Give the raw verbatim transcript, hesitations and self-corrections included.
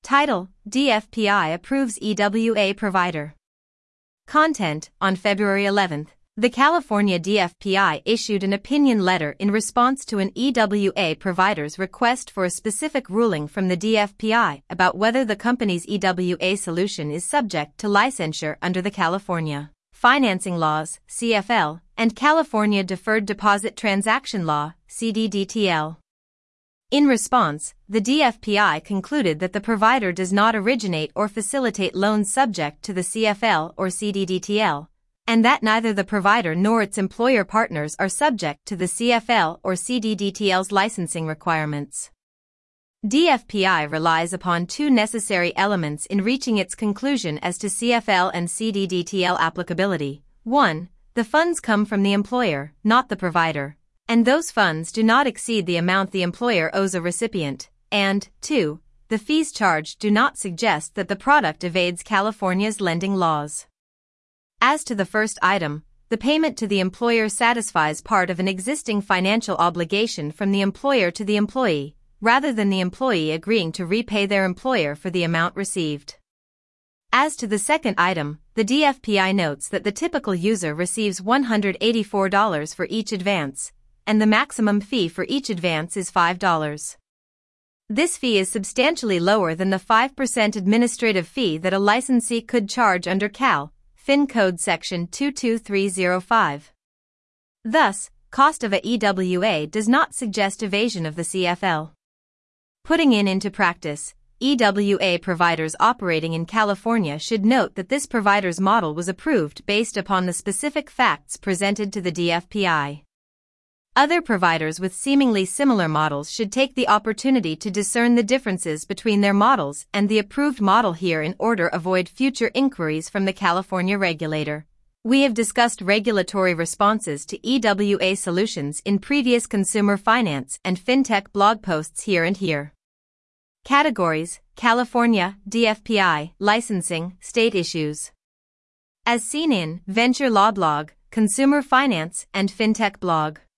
Title: D F P I approves E W A provider. Content: on February eleventh, the California D F P I issued an opinion letter in response to an E W A provider's request for a specific ruling from the D F P I about whether the company's E W A solution is subject to licensure under the California Financing Laws, C F L, and California Deferred Deposit Transaction Law, C D D T L. In response, the D F P I concluded that the provider does not originate or facilitate loans subject to the C F L or C D D T L, and that neither the provider nor its employer partners are subject to the C F L or C D D T L's licensing requirements. D F P I relies upon two necessary elements in reaching its conclusion as to C F L and C D D T L applicability. one. The funds come from the employer, not the provider, and those funds do not exceed the amount the employer owes a recipient, and, two. The fees charged do not suggest that the product evades California's lending laws. As to the first item, the payment to the employer satisfies part of an existing financial obligation from the employer to the employee, rather than the employee agreeing to repay their employer for the amount received. As to the second item, the D F P I notes that the typical user receives one hundred eighty-four dollars for each advance, and the maximum fee for each advance is five dollars. This fee is substantially lower than the five percent administrative fee that a licensee could charge under Cal Fin Code Section two two three zero five. Thus, cost of a E W A does not suggest evasion of the C F L. Putting it into practice, E W A providers operating in California should note that this provider's model was approved based upon the specific facts presented to the D F P I. Other providers with seemingly similar models should take the opportunity to discern the differences between their models and the approved model here in order to avoid future inquiries from the California regulator. We have discussed regulatory responses to E W A solutions in previous consumer finance and fintech blog posts here and here. Categories: California, D F P I, licensing, state issues. As seen in Venture Law Blog, Consumer Finance and Fintech Blog.